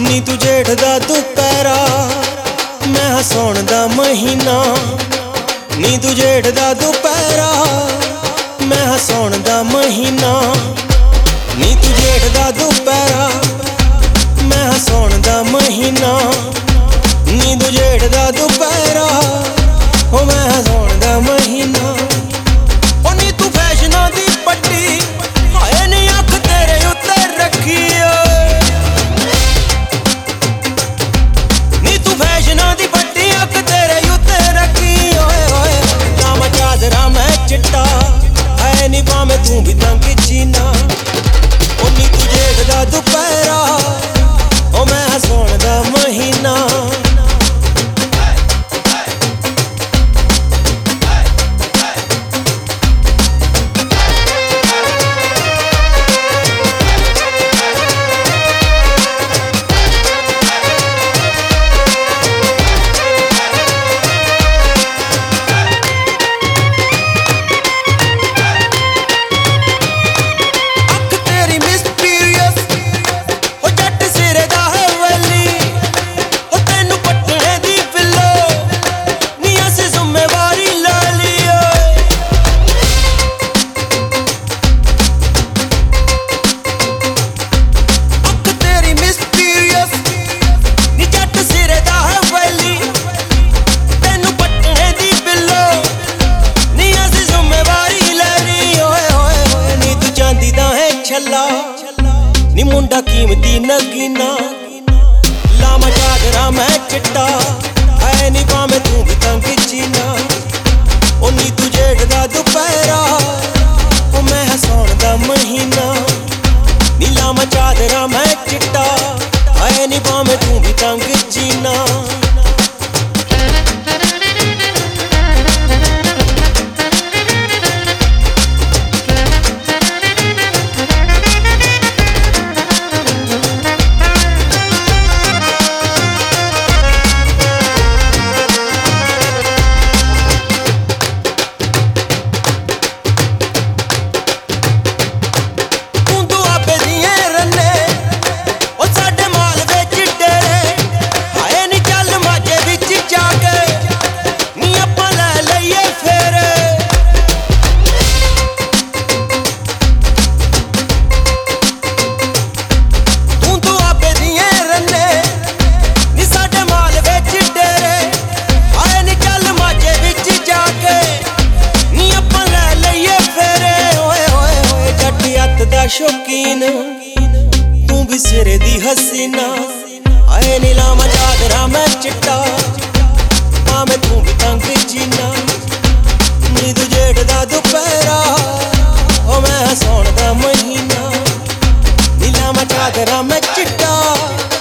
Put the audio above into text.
ਨੀ ਤੂੰ ਜੇਠ ਦਾ ਦੁਪਹਿਰਾ ਮੈਂ ਹਸਾਉਣ ਦਾ ਮਹੀਨਾ। ਨੀ ਤੂੰ ਜੇਠ ਦਾ ਦੁਪਹਿਰਾ ਮੈਂ ਹਸਾਉਣ ਦਾ ਮਹੀਨਾ। ਨੀ ਤੂੰ ਜੇਠ ਦਾ ਦੁਪਹਿਰਾ ਮੈਂ ਹਸਾਉਣ ਦਾ ਮਹੀਨਾ। ਨੀ ਤੂੰ ਜੇਠ ਦਾ ਦੁਪਹਿਰਾ ਹੋ ਮੈਂ ਹਸਾਉਣ ਦਾ ਮਹੀਨਾ। ਉਹ ਨੀ ਤੂੰ ਫੈਸ਼ਨਾਂ ਦੀ ਪੱਟੀ ਹਾਏ ਨੀ ਅੱਖ ਤੇਰੇ ਉੱਤੇ ਰੱਖੀ ਓਏ। ਨੀ ਤੂੰ ਫੈਸ਼ਨਾਂ ਦੀ ਪੱਟੀ ਅੱਖ ਤੇਰੇ ਉੱਤੇ ਰੱਖੀ ਓਏ ਓਏ। ਲਾਵਾਂ ਚਾਦਰਾ ਮੈਂ ਚਿੱਟਾ ਹਾਏ ਨੀ ਭਾਵੇਂ ਤੂੰ ਵੀ ਤੰਗ ਚੀਨਾ। ਉਹ ਨੀ ਤੂੰ ਜੇਠ ਦਾ ਦੁਪਹਿਰਾ ਉਹ ਮੈਂ ਹਸਾਉਣ ਦਾ ਮਹੀਨਾ। ਨੀ ਮੁੰਡਾ ਕੀਮਤੀ ਨਗੀਨਾ। ਲਾਵਾਂ ਚਾਦਰਾ ਮੈਂ ਚਿੱਟਾ ਹਾਏ ਨੀ ਭਾਵੇਂ ਤੂੰ ਵੀ ਤੰਗ ਚੀਨਾ। ਉਹ ਨੀ ਤੂੰ ਜੇਠ ਦਾ ਦੁਪਹਿਰਾ ਉਹ ਮੈਂ ਹਸਾਉਣ ਦਾ ਮਹੀਨਾ। ਨੀ ਲਾਵਾਂ ਚਾਦਰਾ ਮੈਂ ਚਿੱਟਾ ਹਾਏ ਨੀ ਭਾਵੇਂ ਤੂੰ ਵੀ ਤੰਗ ਚੀਨਾ। ਸ਼ੌਕੀਨ ਤੂੰ ਵੀ ਸਿਰੇ ਦੀ ਹਸੀਨਾ। ਹਾਏ ਨੀ ਲਾਵਾਂ ਚਾਦਰਾ ਮੈਂ ਚਿੱਟਾ ਭਾਵੇਂ ਤੂੰ ਵੀ ਤੰਗ ਚੀਨਾ। ਨੀ ਤੂੰ ਜੇਠ ਦਾ ਦੁਪਹਿਰਾ ਉਹ ਮੈਂ ਹਸਾਉਣ ਦਾ ਮਹੀਨਾ। ਨੀ ਲਾਵਾਂ ਚਾਦਰਾ ਮੈਂ ਚਿੱਟਾ